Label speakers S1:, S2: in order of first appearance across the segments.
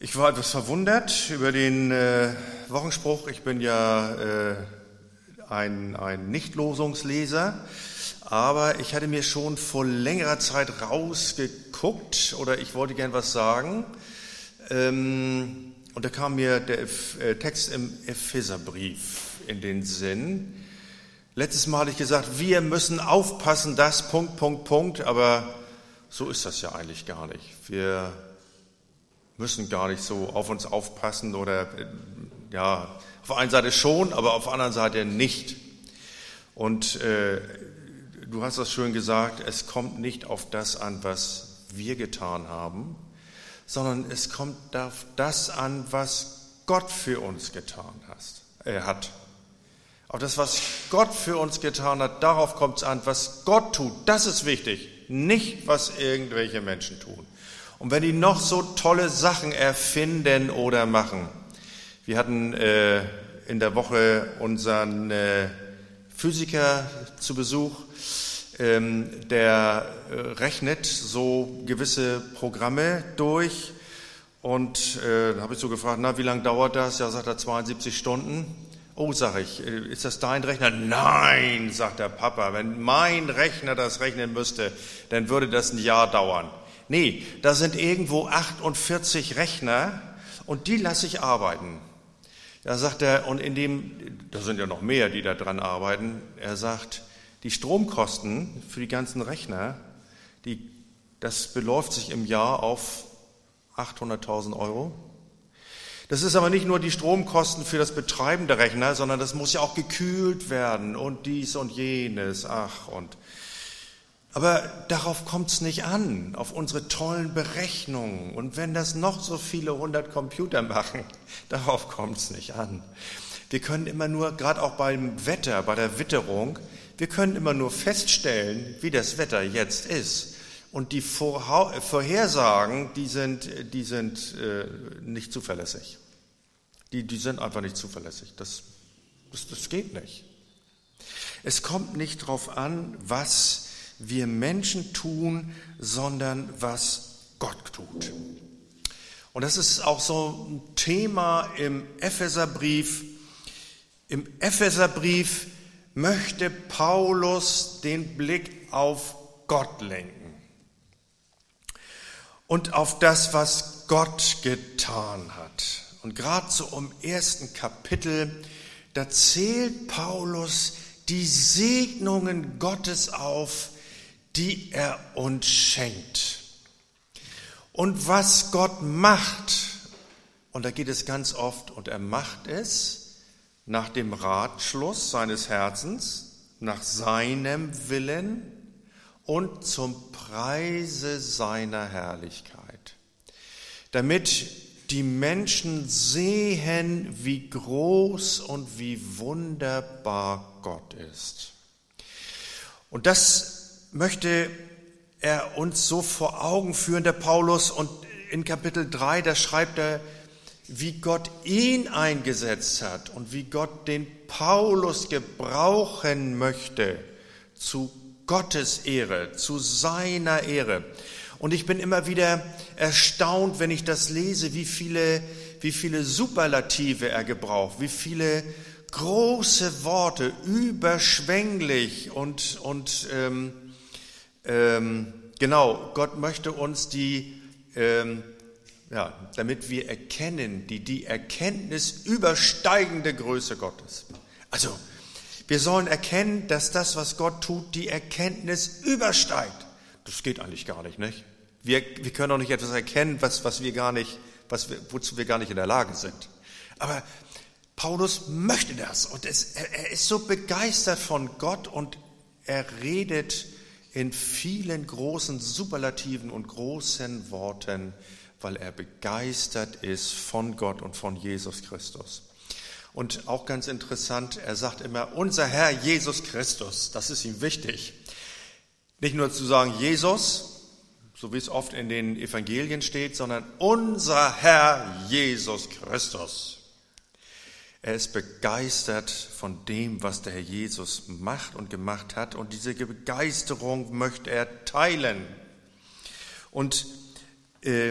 S1: Ich war etwas verwundert über den Wochenspruch. Ich bin ja ein Nicht-Losungsleser, aber ich hatte mir schon vor längerer Zeit rausgeguckt oder ich wollte gern was sagen. Und da kam mir der Text im Epheserbrief in den Sinn. Letztes Mal hatte ich gesagt, wir müssen aufpassen, das, .. aber so ist das ja eigentlich gar nicht. Wir müssen gar nicht so auf uns aufpassen oder, ja, auf der einen Seite schon, aber auf der anderen Seite nicht. Und du hast das schön gesagt, es kommt nicht auf das an, was wir getan haben, sondern es kommt auf das an, was Gott für uns getan hat. Auf das, was Gott für uns getan hat, darauf kommt es an, was Gott tut. Das ist wichtig, nicht was irgendwelche Menschen tun. Und wenn die noch so tolle Sachen erfinden oder machen. Wir hatten in der Woche unseren Physiker zu Besuch, der rechnet so gewisse Programme durch. Und da habe ich so gefragt, wie lange dauert das? Ja, sagt er, 72 Stunden. Oh, sage ich, ist das dein Rechner? Nein, sagt der Papa, wenn mein Rechner das rechnen müsste, dann würde das ein Jahr dauern. Nee, da sind irgendwo 48 Rechner und die lasse ich arbeiten. Da sagt er, und da sind ja noch mehr, die da dran arbeiten. Er sagt, die Stromkosten für die ganzen Rechner, das beläuft sich im Jahr auf 800.000 Euro. Das ist aber nicht nur die Stromkosten für das Betreiben der Rechner, sondern das muss ja auch gekühlt werden und dies und jenes, Aber darauf kommt es nicht an, auf unsere tollen Berechnungen. Und wenn das noch so viele 100 Computer machen, darauf kommt es nicht an. Wir können immer nur, gerade auch beim Wetter, bei der Witterung, wir können immer nur feststellen, wie das Wetter jetzt ist. Und die Vorhersagen, die sind nicht zuverlässig. Die sind einfach nicht zuverlässig. Das geht nicht. Es kommt nicht darauf an, was wir Menschen tun, sondern was Gott tut. Und das ist auch so ein Thema im Epheserbrief. Im Epheserbrief möchte Paulus den Blick auf Gott lenken und auf das, was Gott getan hat. Und gerade so im ersten Kapitel, da zählt Paulus die Segnungen Gottes auf, die er uns schenkt. Und was Gott macht, und da geht es ganz oft, und er macht es nach dem Ratschluss seines Herzens, nach seinem Willen und zum Preise seiner Herrlichkeit, damit die Menschen sehen, wie groß und wie wunderbar Gott ist. Und das möchte er uns so vor Augen führen, der Paulus. Und in Kapitel 3, da schreibt er, wie Gott ihn eingesetzt hat und wie Gott den Paulus gebrauchen möchte zu Gottes Ehre, zu seiner Ehre. Und ich bin immer wieder erstaunt, wenn ich das lese, wie viele Superlative er gebraucht, wie viele große Worte, überschwänglich und genau, Gott möchte uns damit wir erkennen, die Erkenntnis übersteigende Größe Gottes. Also, wir sollen erkennen, dass das, was Gott tut, die Erkenntnis übersteigt. Das geht eigentlich gar nicht, nicht? Wir können auch nicht etwas erkennen, wozu wir gar nicht in der Lage sind. Aber Paulus möchte das und er ist so begeistert von Gott und er redet in vielen großen Superlativen und großen Worten, weil er begeistert ist von Gott und von Jesus Christus. Und auch ganz interessant, er sagt immer, unser Herr Jesus Christus, das ist ihm wichtig. Nicht nur zu sagen Jesus, so wie es oft in den Evangelien steht, sondern unser Herr Jesus Christus. Er ist begeistert von dem, was der Herr Jesus macht und gemacht hat. Und diese Begeisterung möchte er teilen. Und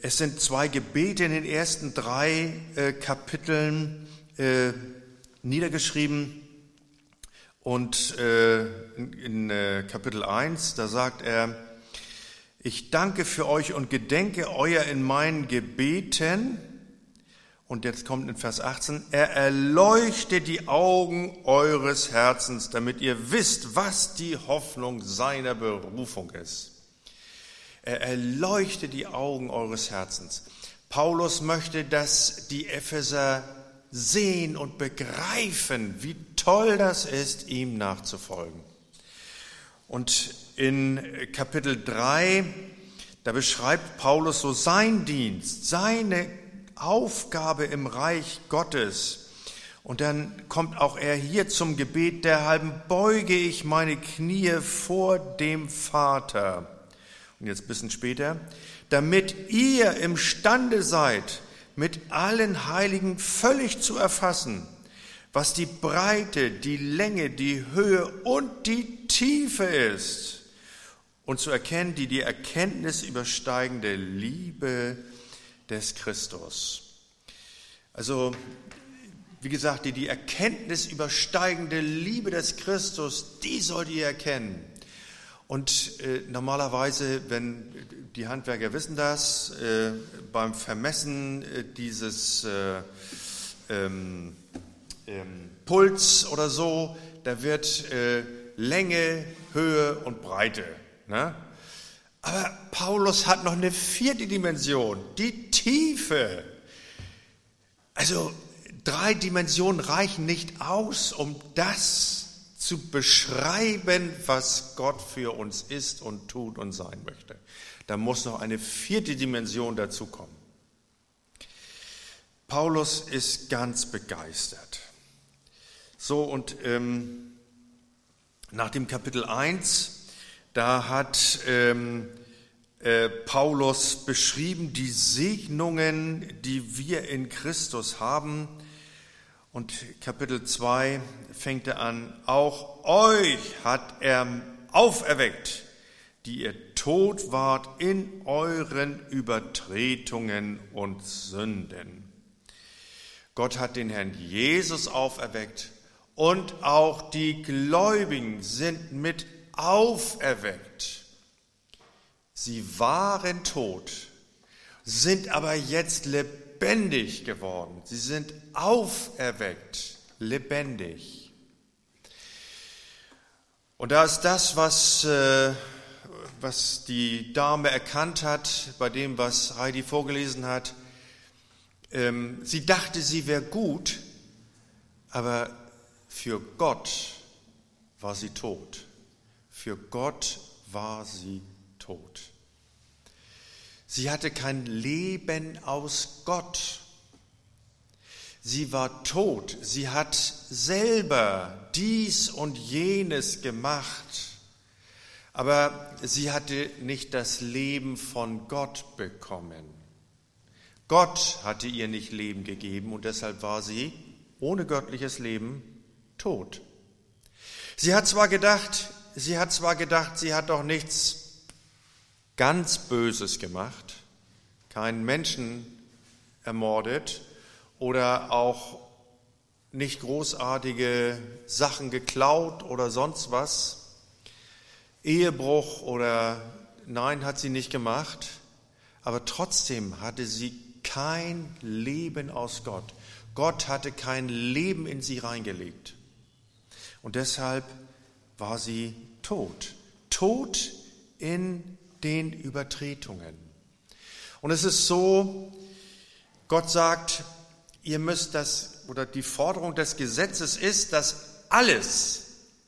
S1: Es sind 2 Gebete in den ersten 3 Kapiteln niedergeschrieben. Und in Kapitel 1, da sagt er: Ich danke für euch und gedenke euer in meinen Gebeten. Und jetzt kommt in Vers 18: Er erleuchte die Augen eures Herzens, damit ihr wisst, was die Hoffnung seiner Berufung ist. Er erleuchte die Augen eures Herzens. Paulus möchte, dass die Epheser sehen und begreifen, wie toll das ist, ihm nachzufolgen. Und in Kapitel 3, da beschreibt Paulus so seinen Dienst, seine Aufgabe im Reich Gottes. Und dann kommt auch er hier zum Gebet: Derhalb beuge ich meine Knie vor dem Vater. Und jetzt ein bisschen später: damit ihr imstande seid, mit allen Heiligen völlig zu erfassen, was die Breite, die Länge, die Höhe und die Tiefe ist, und zu erkennen die Erkenntnis übersteigende Liebe des Christus. Also, wie gesagt, die Erkenntnis übersteigende Liebe des Christus, die sollt ihr erkennen. Und normalerweise, wenn die Handwerker wissen das, beim Vermessen dieses Puls oder so, da wird Länge, Höhe und Breite. Ne? Aber Paulus hat noch eine 4. Dimension, die Tiefe. Also 3 Dimensionen reichen nicht aus, um das zu beschreiben, was Gott für uns ist und tut und sein möchte. Da muss noch eine 4. Dimension dazukommen. Paulus ist ganz begeistert. So, und nach dem Kapitel 1, da hat Paulus beschrieben die Segnungen, die wir in Christus haben. Und Kapitel 2 fängt er an: Auch euch hat er auferweckt, die ihr tot wart in euren Übertretungen und Sünden. Gott hat den Herrn Jesus auferweckt und auch die Gläubigen sind mit auferweckt. Sie waren tot, sind aber jetzt lebendig geworden. Sie sind auferweckt, lebendig. Und da ist das, was die Dame erkannt hat, bei dem, was Heidi vorgelesen hat. Sie dachte, sie wäre gut, aber für Gott war sie tot. Für Gott war sie tot. Sie hatte kein Leben aus Gott. Sie war tot. Sie hat selber dies und jenes gemacht. Aber sie hatte nicht das Leben von Gott bekommen. Gott hatte ihr nicht Leben gegeben und deshalb war sie ohne göttliches Leben tot. Sie hat zwar gedacht, sie hat doch nichts ganz Böses gemacht, keinen Menschen ermordet oder auch nicht großartige Sachen geklaut oder sonst was. Ehebruch oder nein, hat sie nicht gemacht, aber trotzdem hatte sie kein Leben aus Gott. Gott hatte kein Leben in sie reingelegt. Und deshalb war sie tot. Tot in den Übertretungen. Und es ist so, Gott sagt, ihr müsst das, oder die Forderung des Gesetzes ist, dass alles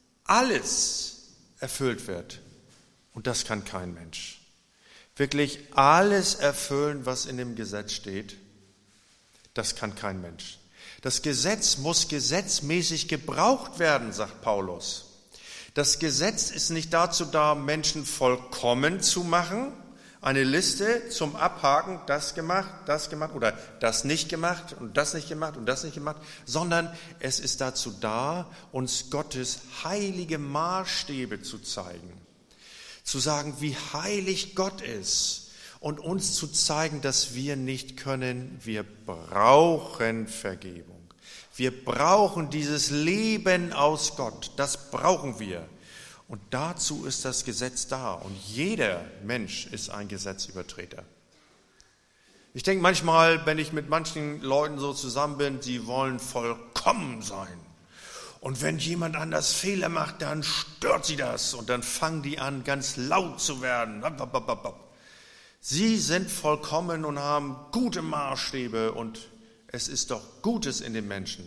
S1: erfüllt wird. Und das kann kein Mensch. Wirklich alles erfüllen, was in dem Gesetz steht, das kann kein Mensch. Das Gesetz muss gesetzmäßig gebraucht werden, sagt Paulus. Das Gesetz ist nicht dazu da, Menschen vollkommen zu machen, eine Liste zum Abhaken, das gemacht oder das nicht gemacht und das nicht gemacht und das nicht gemacht, sondern es ist dazu da, uns Gottes heilige Maßstäbe zu zeigen, zu sagen, wie heilig Gott ist und uns zu zeigen, dass wir nicht können. Wir brauchen Vergebung. Wir brauchen dieses Leben aus Gott. Das brauchen wir. Und dazu ist das Gesetz da. Und jeder Mensch ist ein Gesetzübertreter. Ich denke manchmal, wenn ich mit manchen Leuten so zusammen bin, sie wollen vollkommen sein. Und wenn jemand anders Fehler macht, dann stört sie das. Und dann fangen die an, ganz laut zu werden. Sie sind vollkommen und haben gute Maßstäbe. Und es ist doch Gutes in den Menschen.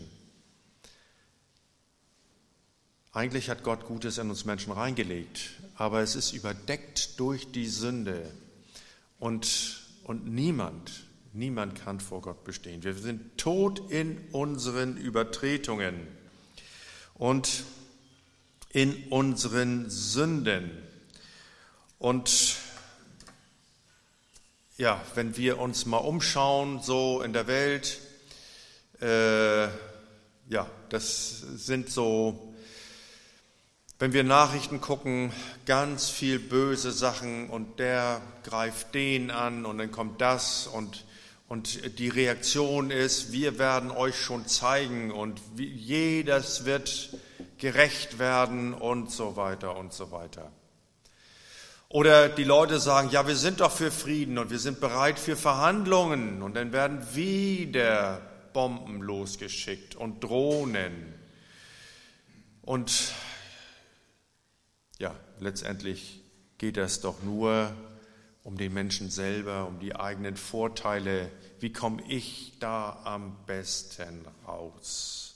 S1: Eigentlich hat Gott Gutes in uns Menschen reingelegt. Aber es ist überdeckt durch die Sünde. Und niemand kann vor Gott bestehen. Wir sind tot in unseren Übertretungen und in unseren Sünden. Und ja, wenn wir uns mal umschauen, so in der Welt, das sind so, wenn wir Nachrichten gucken, ganz viel böse Sachen und der greift den an und dann kommt das und die Reaktion ist, wir werden euch schon zeigen und jedes wird gerecht werden und so weiter und so weiter. Oder die Leute sagen, ja, wir sind doch für Frieden und wir sind bereit für Verhandlungen und dann werden wieder Bomben losgeschickt und Drohnen. Und ja, letztendlich geht es doch nur um den Menschen selber, um die eigenen Vorteile. Wie komme ich da am besten raus?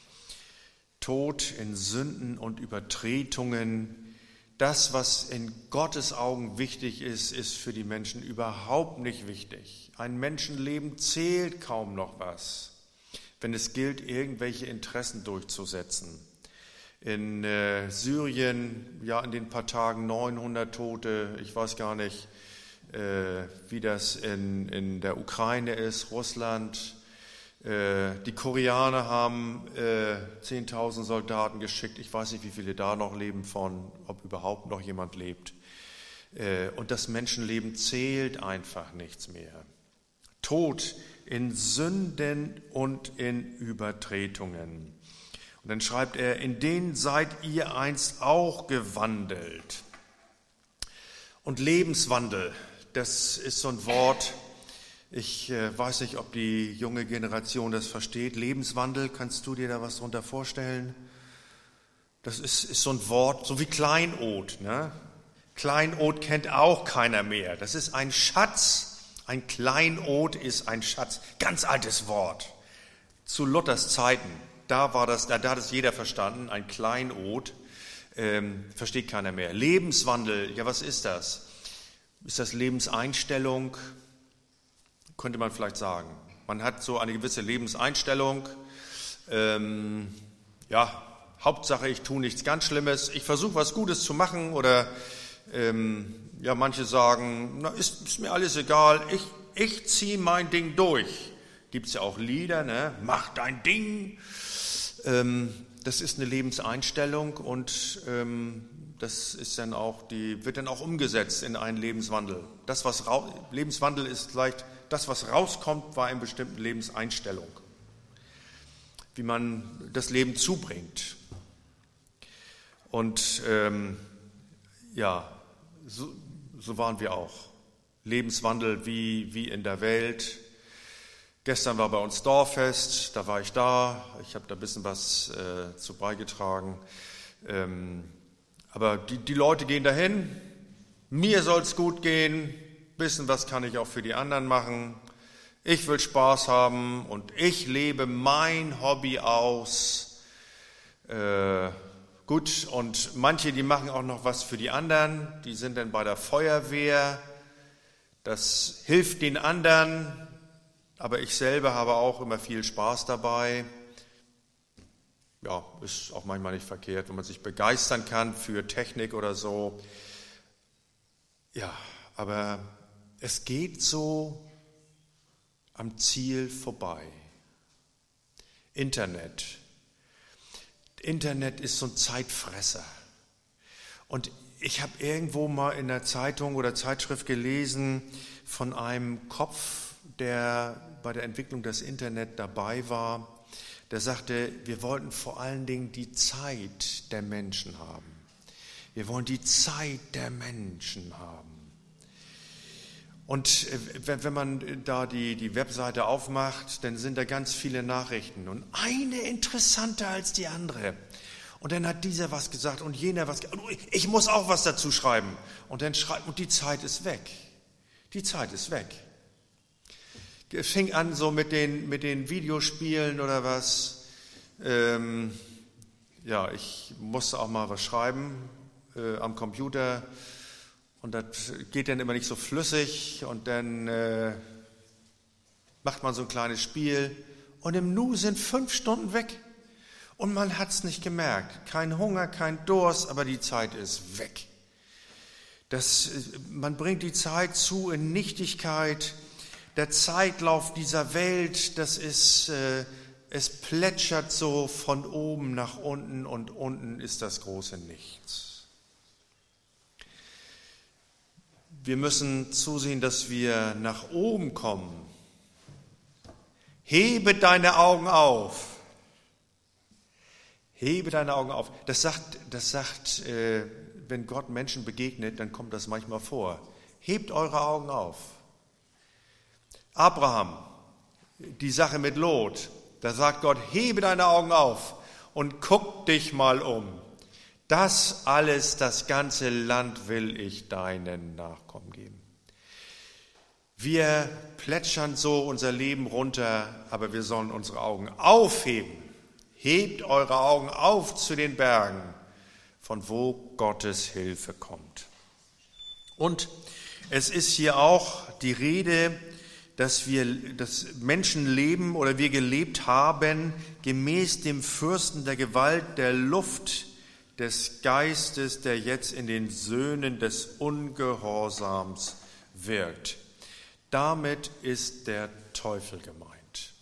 S1: Tod in Sünden und Übertretungen. Das, was in Gottes Augen wichtig ist, ist für die Menschen überhaupt nicht wichtig. Ein Menschenleben zählt kaum noch was, wenn es gilt, irgendwelche Interessen durchzusetzen. In Syrien, ja, in den paar Tagen 900 Tote. Ich weiß gar nicht, wie das in der Ukraine ist, Russland. Die Koreaner haben 10.000 Soldaten geschickt. Ich weiß nicht, wie viele da noch leben von, ob überhaupt noch jemand lebt. Und das Menschenleben zählt einfach nichts mehr. Tod in Sünden und in Übertretungen. Und dann schreibt er, in denen seid ihr einst auch gewandelt. Und Lebenswandel, das ist so ein Wort, ich weiß nicht, ob die junge Generation das versteht. Lebenswandel, kannst du dir da was drunter vorstellen? Das ist so ein Wort, so wie Kleinod. Ne? Kleinod kennt auch keiner mehr. Das ist ein Schatz. Ein Kleinod ist ein Schatz. Ganz altes Wort. Zu Luthers Zeiten. Da hat es jeder verstanden, ein Kleinod, versteht keiner mehr. Lebenswandel, ja, was ist das? Ist das Lebenseinstellung? Könnte man vielleicht sagen. Man hat so eine gewisse Lebenseinstellung. Hauptsache, ich tue nichts ganz Schlimmes. Ich versuche, was Gutes zu machen. Oder manche sagen, na, ist mir alles egal. Ich ziehe mein Ding durch. Gibt es ja auch Lieder, ne? Mach dein Ding. Das ist eine Lebenseinstellung und das ist dann auch wird dann auch umgesetzt in einen Lebenswandel. Lebenswandel ist vielleicht das, was rauskommt, war eine bestimmte Lebenseinstellung, wie man das Leben zubringt. Und so waren wir auch. Lebenswandel wie in der Welt. Gestern war bei uns Dorffest, da war ich da, ich habe da ein bisschen was zu beigetragen. Aber die Leute gehen dahin, mir soll es gut gehen, bisschen was kann ich auch für die anderen machen. Ich will Spaß haben und ich lebe mein Hobby aus. Gut, und manche, die machen auch noch was für die anderen, die sind dann bei der Feuerwehr, das hilft den anderen. Aber ich selber habe auch immer viel Spaß dabei. Ja, ist auch manchmal nicht verkehrt, wenn man sich begeistern kann für Technik oder so. Ja, aber es geht so am Ziel vorbei. Internet ist so ein Zeitfresser. Und Ich habe irgendwo mal in der Zeitung oder Zeitschrift gelesen von einem Kopf, der bei der Entwicklung des Internet dabei war. Der sagte, wir wollten vor allen Dingen die Zeit der Menschen haben. Wir wollen die Zeit der Menschen haben. Und wenn man da die Webseite aufmacht, dann sind da ganz viele Nachrichten und eine interessanter als die andere. Und dann hat dieser was gesagt und jener was gesagt. Ich muss auch was dazu schreiben. Und dann schreibt, und die Zeit ist weg. Die Zeit ist weg. Es fing an so mit den Videospielen oder was. Ich musste auch mal was schreiben am Computer. Und das geht dann immer nicht so flüssig und dann macht man so ein kleines Spiel und im Nu sind 5 Stunden weg und man hat es nicht gemerkt. Kein Hunger, kein Durst, aber die Zeit ist weg. Man bringt die Zeit zu in Nichtigkeit. Der Zeitlauf dieser Welt, es plätschert so von oben nach unten und unten ist das große Nichts. Wir müssen zusehen, dass wir nach oben kommen. Hebe deine Augen auf. Hebe deine Augen auf. Das sagt, wenn Gott Menschen begegnet, dann kommt das manchmal vor. Hebt eure Augen auf. Abraham, die Sache mit Lot, da sagt Gott, hebe deine Augen auf und guck dich mal um. Das alles, das ganze Land will ich deinen Nachkommen geben. Wir plätschern so unser Leben runter, aber wir sollen unsere Augen aufheben. Hebt eure Augen auf zu den Bergen, von wo Gottes Hilfe kommt. Und es ist hier auch die Rede, dass Menschen leben oder wir gelebt haben, gemäß dem Fürsten der Gewalt der Luft, des Geistes, der jetzt in den Söhnen des Ungehorsams wirkt. Damit ist der Teufel gemeint.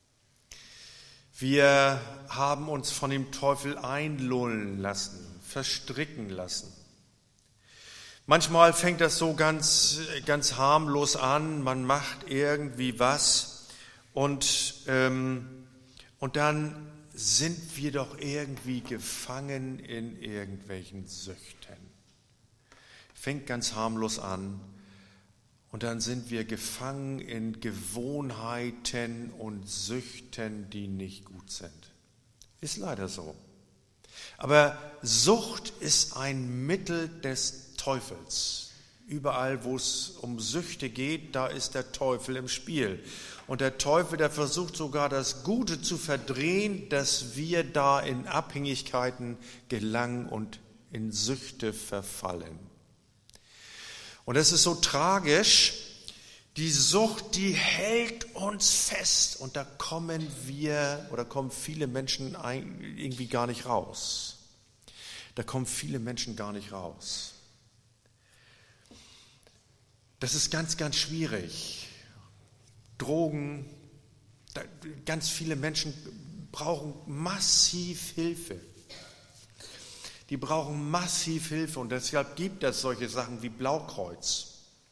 S1: Wir haben uns von dem Teufel einlullen lassen, verstricken lassen. Manchmal fängt das so ganz, ganz harmlos an, man macht irgendwie was und dann sind wir doch irgendwie gefangen in irgendwelchen Süchten. Fängt ganz harmlos an und dann sind wir gefangen in Gewohnheiten und Süchten, die nicht gut sind. Ist leider so. Aber Sucht ist ein Mittel des Teufels. Überall, wo es um Süchte geht, da ist der Teufel im Spiel. Und der Teufel, der versucht sogar das Gute zu verdrehen, dass wir da in Abhängigkeiten gelangen und in Süchte verfallen. Und es ist so tragisch, die Sucht, die hält uns fest und da kommen viele Menschen irgendwie gar nicht raus. Da kommen viele Menschen gar nicht raus. Das ist ganz, ganz schwierig. Drogen, ganz viele Menschen brauchen massiv Hilfe. Die brauchen massiv Hilfe und deshalb gibt es solche Sachen wie Blaukreuz,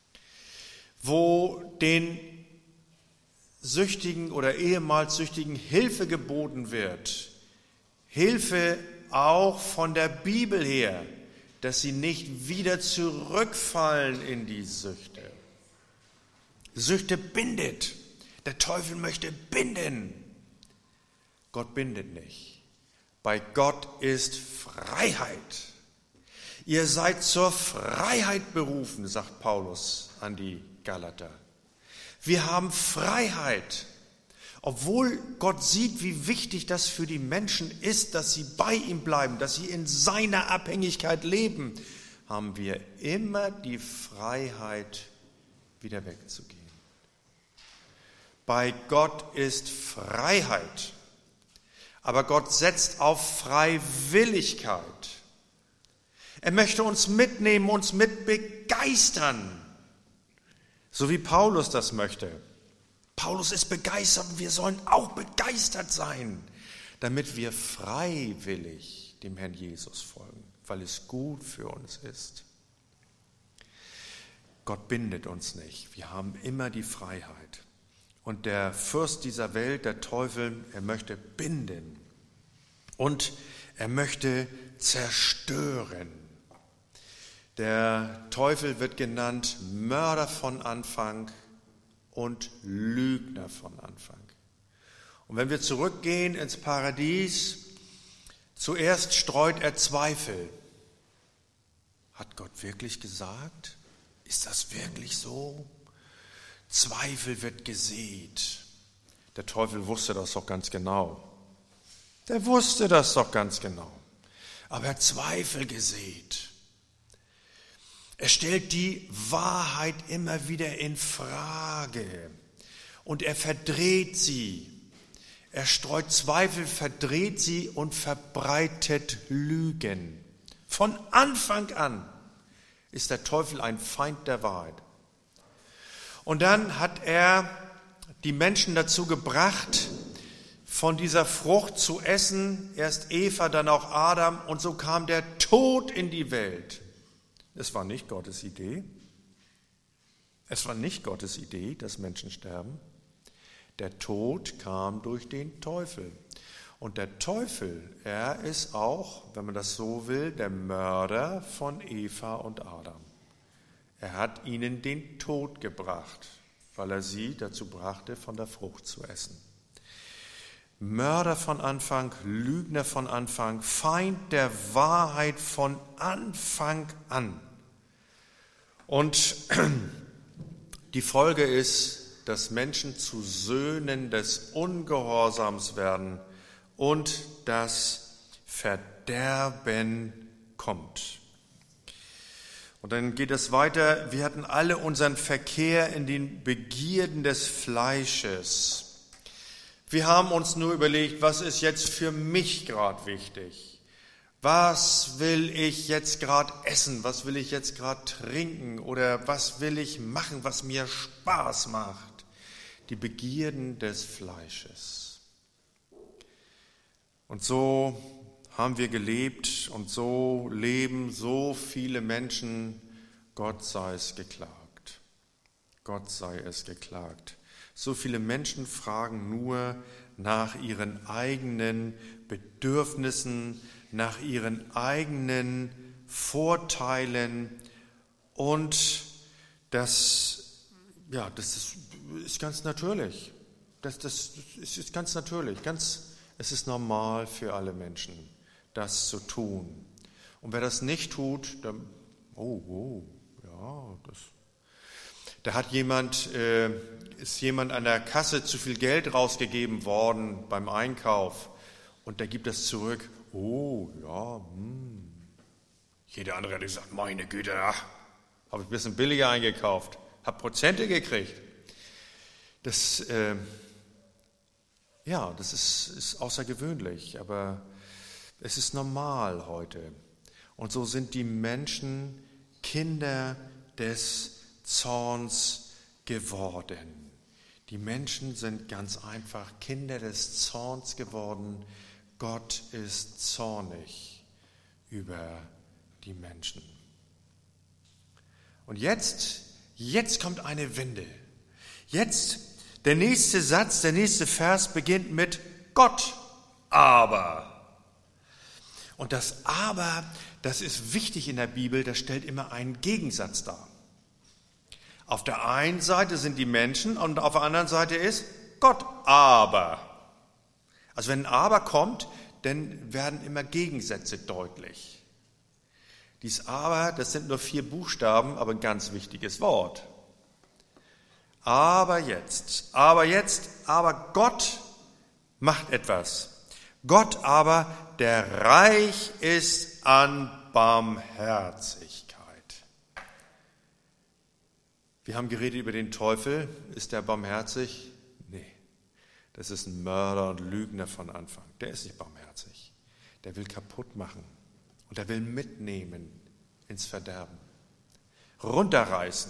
S1: wo den Süchtigen oder ehemals Süchtigen Hilfe geboten wird. Hilfe auch von der Bibel her, dass sie nicht wieder zurückfallen in die Süchte. Süchte bindet. Der Teufel möchte binden. Gott bindet nicht. Bei Gott ist Freiheit. Ihr seid zur Freiheit berufen, sagt Paulus an die Galater. Wir haben Freiheit. Obwohl Gott sieht, wie wichtig das für die Menschen ist, dass sie bei ihm bleiben, dass sie in seiner Abhängigkeit leben, haben wir immer die Freiheit, wieder wegzugehen. Bei Gott ist Freiheit, aber Gott setzt auf Freiwilligkeit. Er möchte uns mitnehmen, uns mit begeistern, so wie Paulus das möchte. Paulus ist begeistert und wir sollen auch begeistert sein, damit wir freiwillig dem Herrn Jesus folgen. weil es gut für uns ist. Gott bindet uns nicht. Wir haben immer die Freiheit. Und der Fürst dieser Welt, der Teufel, er möchte binden. Und er möchte zerstören. Der Teufel wird genannt Mörder von Anfang und Lügner von Anfang. Und wenn wir zurückgehen ins Paradies, zuerst streut er Zweifel. Hat Gott wirklich gesagt? Ist das wirklich so? Zweifel wird gesät. Der Teufel wusste das doch ganz genau. Der wusste das doch ganz genau. Aber er hat Zweifel gesät. Er stellt die Wahrheit immer wieder in Frage und er verdreht sie. Er streut Zweifel, verdreht sie und verbreitet Lügen. Von Anfang an ist der Teufel ein Feind der Wahrheit. Und dann hat er die Menschen dazu gebracht, von dieser Frucht zu essen. Erst Eva, dann auch Adam. Und so kam der Tod in die Welt. Es war nicht Gottes Idee. Es war nicht Gottes Idee, dass Menschen sterben. Der Tod kam durch den Teufel. Und der Teufel, er ist auch, wenn man das so will, der Mörder von Eva und Adam. Er hat ihnen den Tod gebracht, weil er sie dazu brachte, von der Frucht zu essen. Mörder von Anfang, Lügner von Anfang, Feind der Wahrheit von Anfang an. Und die Folge ist, dass Menschen zu Söhnen des Ungehorsams werden und das Verderben kommt. Und dann geht es weiter, wir hatten alle unseren Verkehr in den Begierden des Fleisches. Wir haben uns nur überlegt, was ist jetzt für mich gerade wichtig? Was will ich jetzt gerade essen? Was will ich jetzt gerade trinken? Oder was will ich machen, was mir Spaß macht? Die Begierden des Fleisches. Und so haben wir gelebt und so leben so viele Menschen, Gott sei es geklagt. Gott sei es geklagt. So viele Menschen fragen nur nach ihren eigenen Bedürfnissen, nach ihren eigenen Vorteilen und das ist ganz natürlich. Das ist ganz natürlich, es ist normal für alle Menschen, das zu tun. Und wer das nicht tut, dann, da ist jemand an der Kasse zu viel Geld rausgegeben worden beim Einkauf und der gibt das zurück. Jeder andere hat gesagt, meine Güte, habe ich ein bisschen billiger eingekauft, habe Prozente gekriegt. Das ist außergewöhnlich, aber es ist normal heute. Und so sind die Menschen Kinder des Zorns geworden. Die Menschen sind ganz einfach Kinder des Zorns geworden. Gott ist zornig über die Menschen. Und jetzt kommt eine Wende. Jetzt, der nächste Satz, der nächste Vers beginnt mit Gott aber. Und das Aber, das ist wichtig in der Bibel, das stellt immer einen Gegensatz dar. Auf der einen Seite sind die Menschen und auf der anderen Seite ist Gott aber. Also wenn ein Aber kommt, dann werden immer Gegensätze deutlich. Dies Aber, das sind nur 4 Buchstaben, aber ein ganz wichtiges Wort. Aber Gott macht etwas. Gott aber, der reich ist an Barmherzigkeit. Wir haben geredet über den Teufel. Ist der barmherzig? Nee, das ist ein Mörder und Lügner von Anfang. Der ist nicht barmherzig. Der will kaputt machen und er will mitnehmen ins Verderben, runterreißen.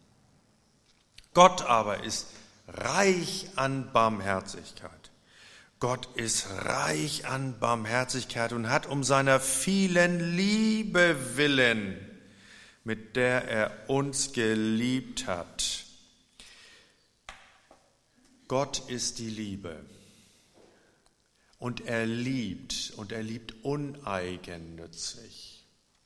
S1: Gott aber ist reich an Barmherzigkeit. Gott ist reich an Barmherzigkeit und hat um seiner vielen Liebe willen, mit der er uns geliebt hat. Gott ist die Liebe und er liebt uneigennützig.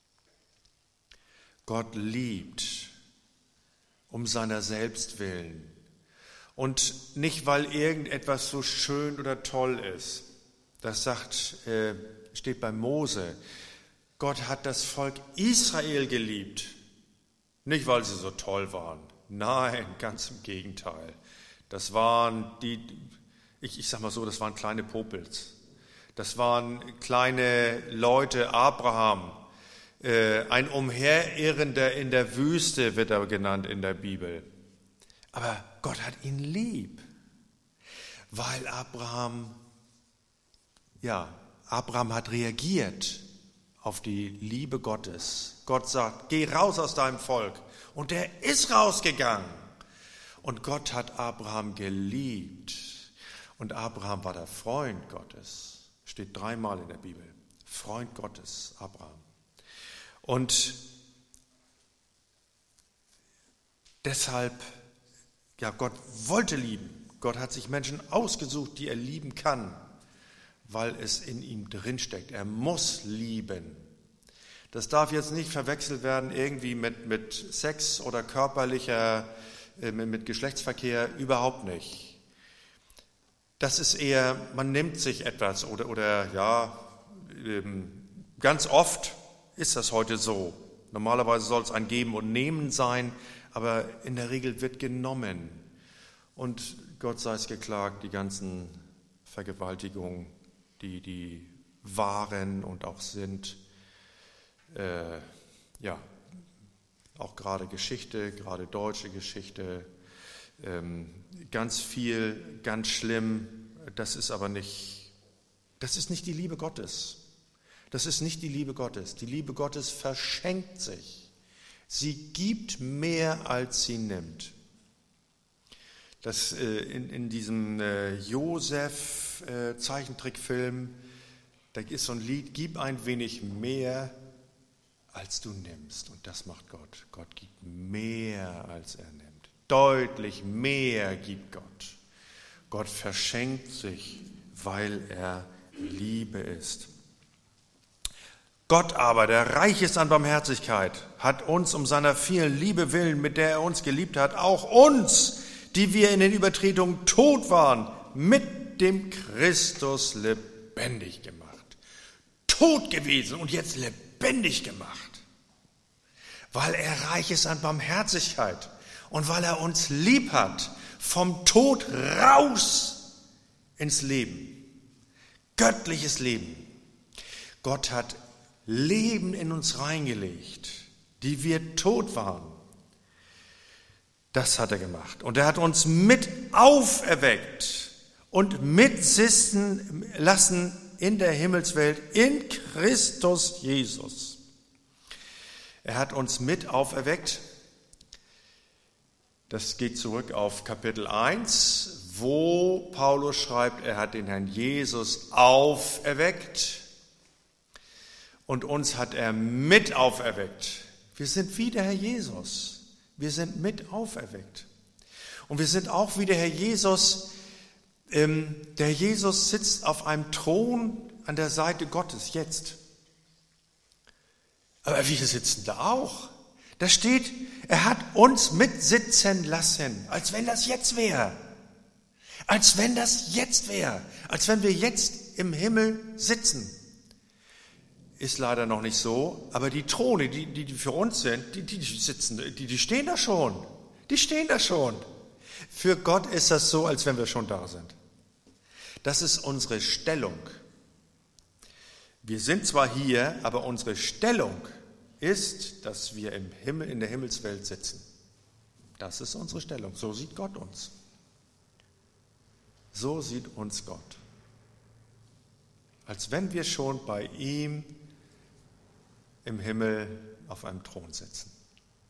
S1: Gott liebt um seiner selbst willen und nicht, weil irgendetwas so schön oder toll ist. Das steht bei Mose. Gott hat das Volk Israel geliebt, nicht weil sie so toll waren. Nein, ganz im Gegenteil. Das waren ich sag mal so, das waren kleine Popels. Das waren kleine Leute, Abraham, ein Umherirrender in der Wüste wird er genannt in der Bibel. Aber Gott hat ihn lieb, weil Abraham hat reagiert auf die Liebe Gottes. Gott sagt, geh raus aus deinem Volk. Und er ist rausgegangen. Und Gott hat Abraham geliebt. Und Abraham war der Freund Gottes. Steht 3-mal in der Bibel. Freund Gottes, Abraham. Und deshalb, Gott wollte lieben. Gott hat sich Menschen ausgesucht, die er lieben kann, weil es in ihm drinsteckt. Er muss lieben. Das darf jetzt nicht verwechselt werden irgendwie mit Sex oder mit Geschlechtsverkehr, überhaupt nicht. Das ist eher, man nimmt sich etwas ganz oft ist das heute so. Normalerweise soll es ein Geben und Nehmen sein, aber in der Regel wird genommen. Und Gott sei es geklagt, die ganzen Vergewaltigungen, die waren und auch sind, auch gerade Geschichte, gerade deutsche Geschichte, ganz viel, ganz schlimm. Das ist nicht die Liebe Gottes. Das ist nicht die Liebe Gottes. Die Liebe Gottes verschenkt sich. Sie gibt mehr, als sie nimmt. Das in diesem Josef-Zeichentrickfilm, da ist so ein Lied, gib ein wenig mehr, als du nimmst. Und das macht Gott. Gott gibt mehr, als er nimmt. Deutlich mehr gibt Gott. Gott verschenkt sich, weil er Liebe ist. Gott aber, der reich ist an Barmherzigkeit, hat uns um seiner vielen Liebe willen, mit der er uns geliebt hat, auch uns, die wir in den Übertretungen tot waren, mit dem Christus lebendig gemacht. Tot gewesen und jetzt lebendig gemacht. Weil er reich ist an Barmherzigkeit und weil er uns lieb hat, vom Tod raus ins Leben. Göttliches Leben. Gott hat Leben in uns reingelegt, die wir tot waren. Das hat er gemacht. Und er hat uns mit auferweckt und mitsitzen lassen in der Himmelswelt in Christus Jesus. Er hat uns mit auferweckt. Das geht zurück auf Kapitel 1, wo Paulus schreibt, er hat den Herrn Jesus auferweckt. Und uns hat er mit auferweckt. Wir sind wie der Herr Jesus. Wir sind mit auferweckt. Und wir sind auch wie der Herr Jesus. Der Jesus sitzt auf einem Thron an der Seite Gottes jetzt. Aber wir sitzen da auch. Da steht, er hat uns mitsitzen lassen, als wenn das jetzt wäre. Als wenn das jetzt wäre. Als wenn wir jetzt im Himmel sitzen. Ist leider noch nicht so, aber die Throne, die für uns sind, die stehen da schon. Die stehen da schon. Für Gott ist das so, als wenn wir schon da sind. Das ist unsere Stellung. Wir sind zwar hier, aber unsere Stellung ist, dass wir im Himmel, in der Himmelswelt sitzen. Das ist unsere Stellung. So sieht Gott uns. So sieht uns Gott. Als wenn wir schon bei ihm im Himmel auf einem Thron sitzen.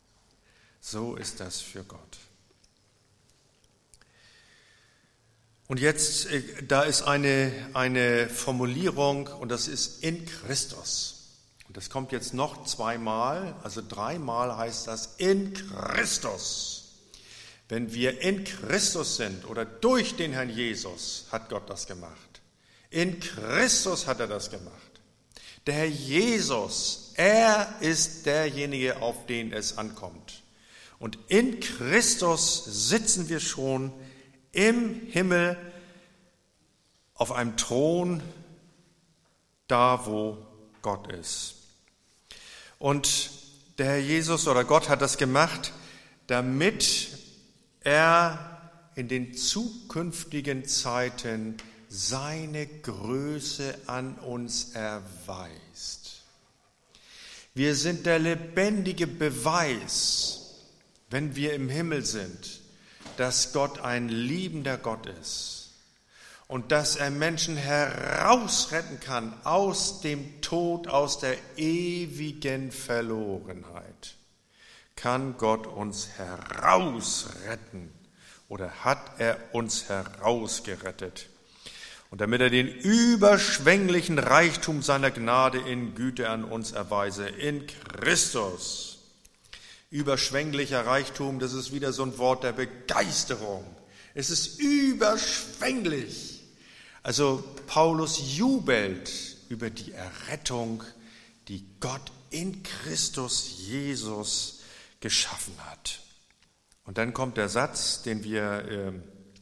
S1: So ist das für Gott. Und jetzt, da ist eine Formulierung, und das ist in Christus. Und das kommt jetzt noch zweimal, also dreimal heißt das in Christus. Wenn wir in Christus sind oder durch den Herrn Jesus, hat Gott das gemacht. In Christus hat er das gemacht. Der Herr Jesus, er ist derjenige, auf den es ankommt. Und in Christus sitzen wir schon im Himmel auf einem Thron, da wo Gott ist. Und der Herr Jesus oder Gott hat das gemacht, damit er in den zukünftigen Zeiten seine Größe an uns erweist. Wir sind der lebendige Beweis, wenn wir im Himmel sind, dass Gott ein liebender Gott ist und dass er Menschen herausretten kann aus dem Tod, aus der ewigen Verlorenheit. Kann Gott uns herausretten oder hat er uns herausgerettet? Und damit er den überschwänglichen Reichtum seiner Gnade in Güte an uns erweise, in Christus. Überschwänglicher Reichtum, das ist wieder so ein Wort der Begeisterung. Es ist überschwänglich. Also Paulus jubelt über die Errettung, die Gott in Christus Jesus geschaffen hat. Und dann kommt der Satz, den wir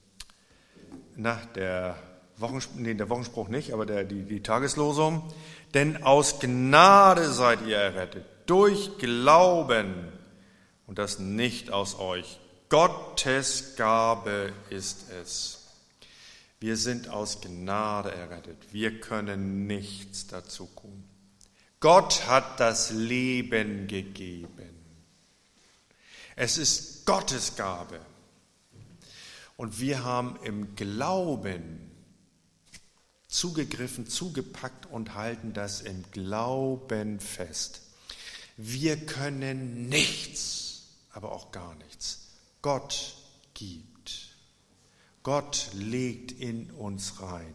S1: der Wochenspruch nicht, aber die Tageslosung. Denn aus Gnade seid ihr errettet, durch Glauben. Und das nicht aus euch. Gottes Gabe ist es. Wir sind aus Gnade errettet. Wir können nichts dazu tun. Gott hat das Leben gegeben. Es ist Gottes Gabe. Und wir haben im Glauben zugegriffen, zugepackt und halten das im Glauben fest. Wir können nichts, aber auch gar nichts. Gott gibt. Gott legt in uns rein.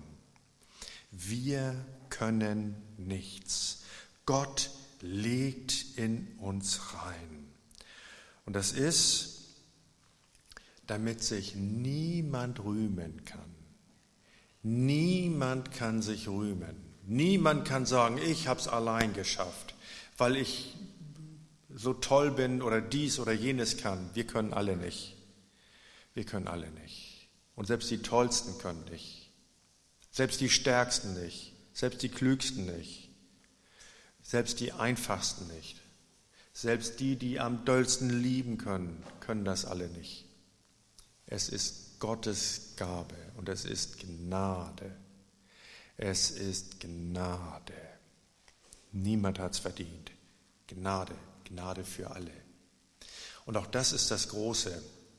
S1: Wir können nichts. Gott legt in uns rein. Und das ist, damit sich niemand rühmen kann. Niemand kann sich rühmen. Niemand kann sagen, ich habe es allein geschafft, weil ich so toll bin oder dies oder jenes kann. Wir können alle nicht. Wir können alle nicht. Und selbst die Tollsten können nicht. Selbst die Stärksten nicht. Selbst die Klügsten nicht. Selbst die Einfachsten nicht. Selbst die, die am dollsten lieben können, können das alle nicht. Es ist Gottes Gabe und es ist Gnade. Es ist Gnade. Niemand hat es verdient. Gnade. Gnade für alle. Und auch das ist das Große.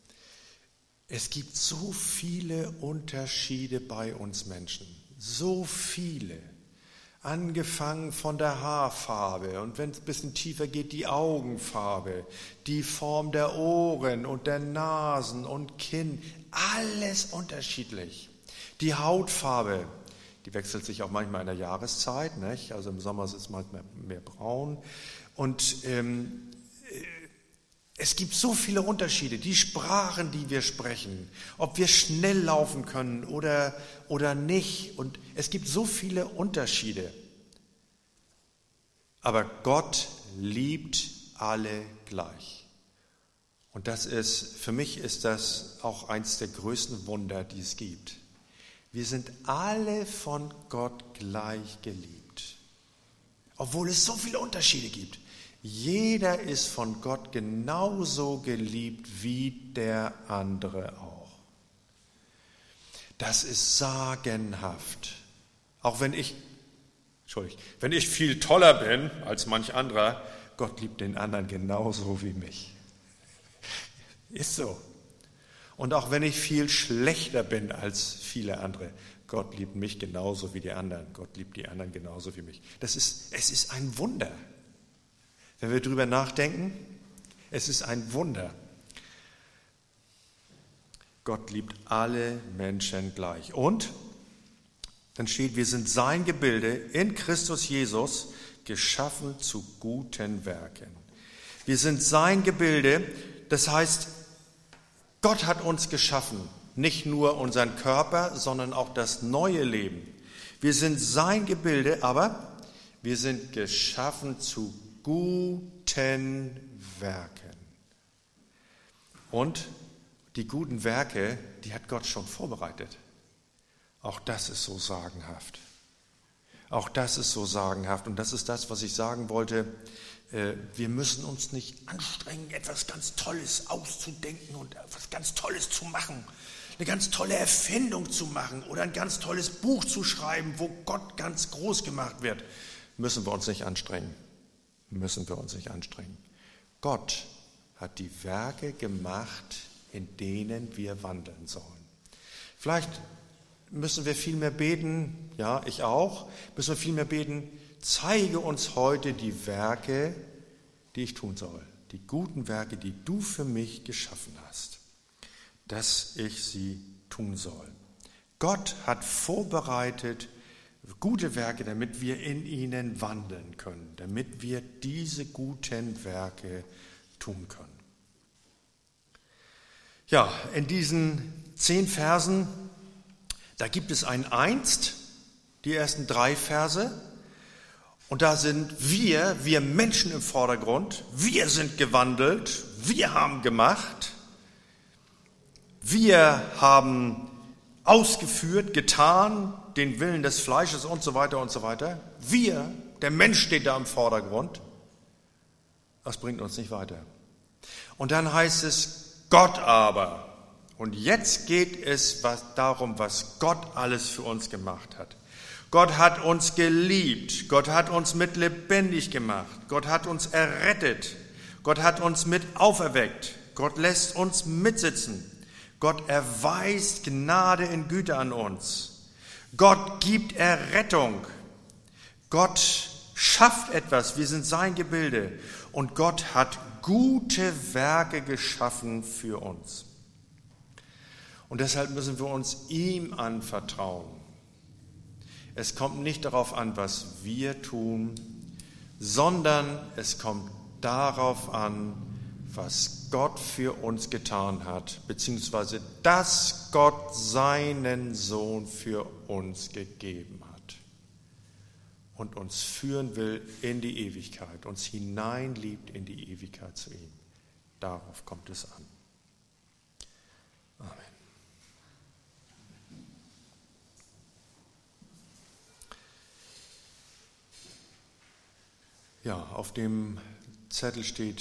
S1: Es gibt so viele Unterschiede bei uns Menschen. So viele. Angefangen von der Haarfarbe und wenn es ein bisschen tiefer geht, die Augenfarbe, die Form der Ohren und der Nasen und Kinn. Alles unterschiedlich. Die Hautfarbe, die wechselt sich auch manchmal in der Jahreszeit. Nicht? Also im Sommer ist es manchmal mehr braun. Und es gibt so viele Unterschiede, die Sprachen, die wir sprechen, ob wir schnell laufen können oder nicht. Und es gibt so viele Unterschiede. Aber Gott liebt alle gleich. Und für mich ist das auch eins der größten Wunder, die es gibt. Wir sind alle von Gott gleich geliebt. Obwohl es so viele Unterschiede gibt. Jeder ist von Gott genauso geliebt wie der andere auch. Das ist sagenhaft. Auch wenn ich viel toller bin als manch anderer, Gott liebt den anderen genauso wie mich. Ist so. Und auch wenn ich viel schlechter bin als viele andere, Gott liebt mich genauso wie die anderen. Gott liebt die anderen genauso wie mich. Es ist ein Wunder. Wenn wir drüber nachdenken, es ist ein Wunder. Gott liebt alle Menschen gleich. Und dann steht, wir sind sein Gebilde in Christus Jesus, geschaffen zu guten Werken. Wir sind sein Gebilde, das heißt, Gott hat uns geschaffen, nicht nur unseren Körper, sondern auch das neue Leben. Wir sind sein Gebilde, aber wir sind geschaffen zu guten Werken. Und die guten Werke, die hat Gott schon vorbereitet. Auch das ist so sagenhaft. Auch das ist so sagenhaft. Und das ist das, was ich sagen wollte. Wir müssen uns nicht anstrengen, etwas ganz Tolles auszudenken und etwas ganz Tolles zu machen. Eine ganz tolle Erfindung zu machen oder ein ganz tolles Buch zu schreiben, wo Gott ganz groß gemacht wird. Müssen wir uns nicht anstrengen. Müssen wir uns nicht anstrengen. Gott hat die Werke gemacht, in denen wir wandeln sollen. Vielleicht müssen wir viel mehr beten, ja, ich auch, müssen wir viel mehr beten, zeige uns heute die Werke, die ich tun soll, die guten Werke, die du für mich geschaffen hast, dass ich sie tun soll. Gott hat vorbereitet gute Werke, damit wir in ihnen wandeln können, damit wir diese guten Werke tun können. Ja, in diesen 10 Versen, da gibt es ein Einst, die ersten 3 Verse, und da sind wir Menschen im Vordergrund, wir sind gewandelt, wir haben gemacht, wir haben ausgeführt, getan, den Willen des Fleisches und so weiter und so weiter. Wir, der Mensch steht da im Vordergrund. Das bringt uns nicht weiter. Und dann heißt es, Gott aber. Und jetzt geht es darum, was Gott alles für uns gemacht hat. Gott hat uns geliebt. Gott hat uns mit lebendig gemacht. Gott hat uns errettet. Gott hat uns mit auferweckt. Gott lässt uns mitsitzen. Gott erweist Gnade in Güte an uns. Gott gibt Errettung. Gott schafft etwas. Wir sind sein Gebilde. Und Gott hat gute Werke geschaffen für uns. Und deshalb müssen wir uns ihm anvertrauen. Es kommt nicht darauf an, was wir tun, sondern es kommt darauf an, was Gott für uns getan hat, beziehungsweise dass Gott seinen Sohn für uns gegeben hat und uns führen will in die Ewigkeit, uns hineinliebt in die Ewigkeit zu ihm. Darauf kommt es an. Amen. Ja, auf dem Zettel steht